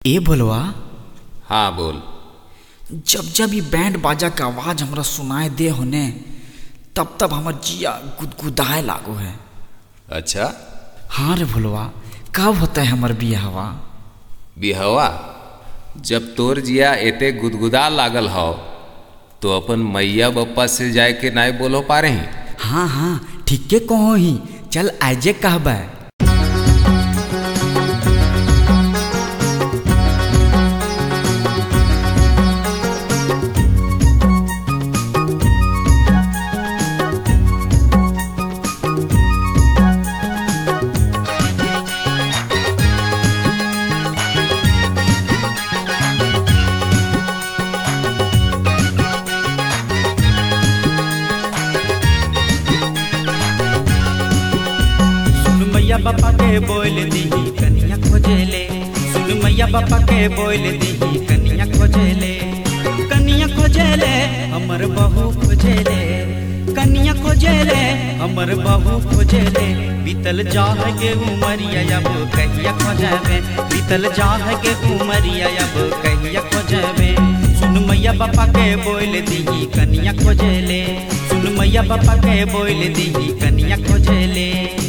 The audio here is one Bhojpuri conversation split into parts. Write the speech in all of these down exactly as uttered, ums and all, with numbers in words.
ए बोलवा। हाँ बोल। जब जब ये बैंड बाजा का आवाज हमरा सुनाए दे होने तब तब हमर जिया गुदगुदाए लागो है। अच्छा हाँ रे भोलवा, कब होता है हमर बियाहवा? बिहवा जब तोर जिया एते गुदगुदा लागल हो तो अपन मैया बप्पा से जाए के नाय बोलो पा रही। हाँ हाँ ठीक के कहो ही, चल आजे कहबे। मैया बापा के बोल दीही कनिया खोजेले, सुन मैया बापा के बोल दीही कनिया खोजेले। कनिया खोजेले हमर बहू खोजेले, कनिया खोजेले हमर बहू खोजेले। बीतल जाह के उमरिया अब कहिया खोजबे, बीतल जाह के उमरिया अब कहिया खोजबे। सुन मैया बापा के बोल दीही कनिया खोजेले, सुन मैया बापा के बोल दीही कनिया खोजेले।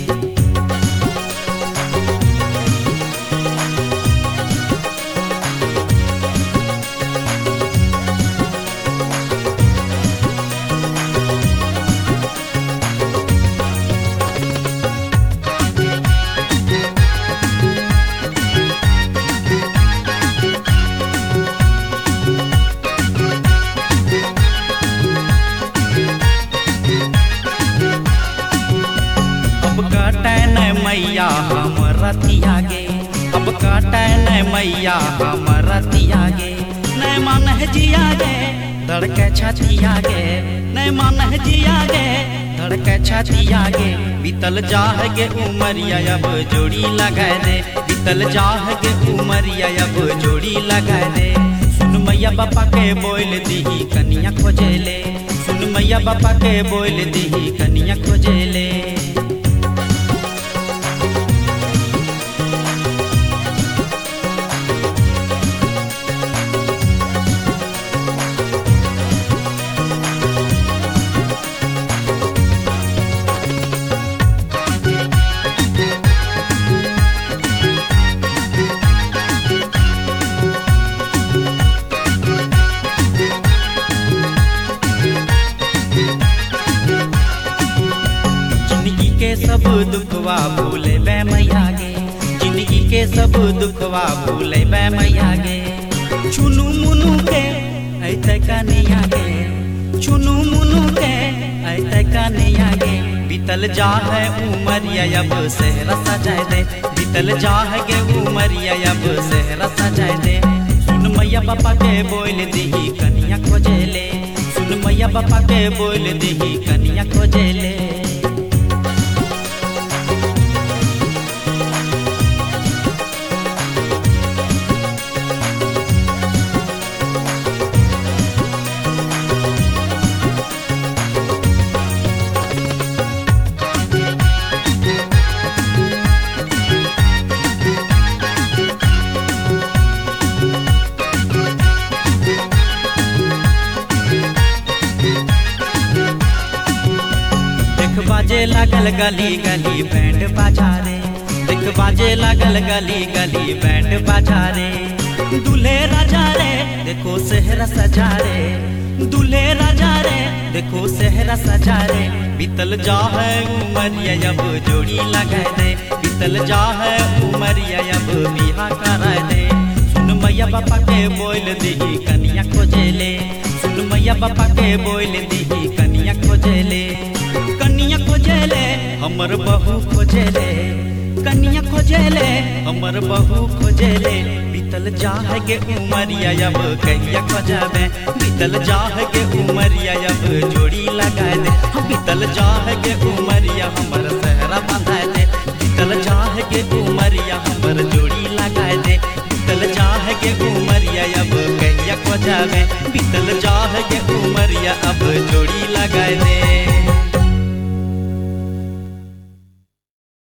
मैया हमरा तियागे, अब काटे न मैया हमरा तियागे। न मन है जियागे धड़के छतियागे, न मन है जियागे धड़के छतियागे। बीतल जाहगे उमरिया अब जोड़ी लगा दे, बीतल जाहगे उमरिया अब जोड़ी लगा दे। सुन मैया बापा के बोल दीही कनिया खोजेले, सुन मैया बापा के बोल दीही कनिया खोजेले। सब दुखवा भूले बे मैया गे, जिंदगी के सब दुखवा भूले बे मैया गे। चुनु मुनु के ऐते कनिया गे, चुनु मुनु के ऐते कनिया गे। बीतल जा है उमरिया अब सेहरा सजाए दे, बीतल जा है गे उमरिया अब सेहरा सजाए दे। सुन मैया बापा के बोल दीही कनिया खोजेले, सुन मैया बापा के बोल दीही कनिया खोजेले। बाजे लागल गली गली बैंड बाजा रे, देख बाजे लागल गली गली बैंड बाजा रे। दूल्हे राजा रे देखो सेहरा सजा रे, दूल्हे राजा रे देखो सेहरा सजा रे। बीतल जा है उमरिया अब जोड़ी लगा दे, बीतल जा है उमरिया अब बिहा करा दे। सुन मैया बापा के बोल दीही कनिया खोजेले, सुन मैया बापा के बोल दीही कनिया खोजेले। कनिया खोजेले हमर बहू खोजेले, कनिया खोजेले हमर बहू खोजेले। बीतल जाह के उमरिया अब कहिया खोजबे, बीतल जाह के उमरिया अब जोड़ी लगा दे। बीतल जाह के उमरिया हमर सेहरा बांधा दे, बीतल जाह के उमरिया हमर जोड़ी लगा दे। बीतल जाह के उमरिया अब कहिया खोजबे, बीतल जाह के उमरिया अब जोड़ी लगा दे।